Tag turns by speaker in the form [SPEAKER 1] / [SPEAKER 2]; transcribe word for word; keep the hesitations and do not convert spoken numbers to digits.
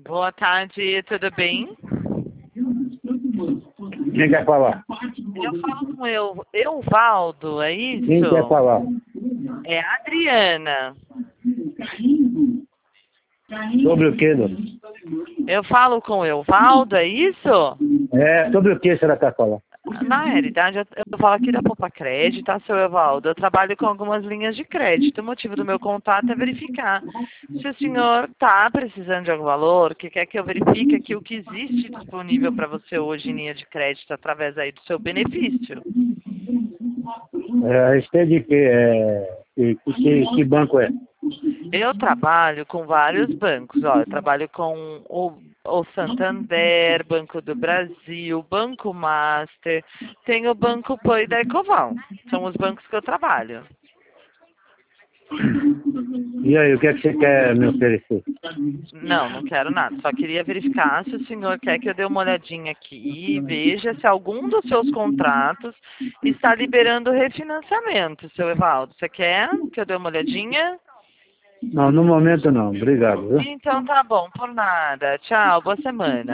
[SPEAKER 1] Boa tarde, tudo bem?
[SPEAKER 2] Quem quer falar?
[SPEAKER 1] Eu falo com eu, Euvaldo, é isso?
[SPEAKER 2] Quem quer falar?
[SPEAKER 1] É a Adriana.
[SPEAKER 2] Sobre o que, dona?
[SPEAKER 1] Eu falo com o Euvaldo, é isso?
[SPEAKER 2] É, sobre o que a senhora quer falar?
[SPEAKER 1] Na realidade, eu, eu falo aqui da Poupa Crédito, tá, seu Evaldo? Eu trabalho com algumas linhas de crédito. O motivo do meu contato é verificar se o senhor está precisando de algum valor, que quer que eu verifique aqui o que existe disponível para você hoje em linha de crédito através aí do seu benefício.
[SPEAKER 2] É, a respeito de que, é, que, que, que banco é?
[SPEAKER 1] Eu trabalho com vários bancos, ó, eu trabalho com o, o Santander, Banco do Brasil, Banco Master, tem o Banco Pan e da Ecoval. São os bancos que eu trabalho.
[SPEAKER 2] E aí, o que é que você quer me oferecer?
[SPEAKER 1] Não, não quero nada. Só queria verificar se o senhor quer que eu dê uma olhadinha aqui e veja se algum dos seus contratos está liberando refinanciamento, seu Evaldo. Você quer que eu dê uma olhadinha?
[SPEAKER 2] Não, no momento não. Obrigado, viu?
[SPEAKER 1] Então tá bom, por nada. Tchau, boa semana.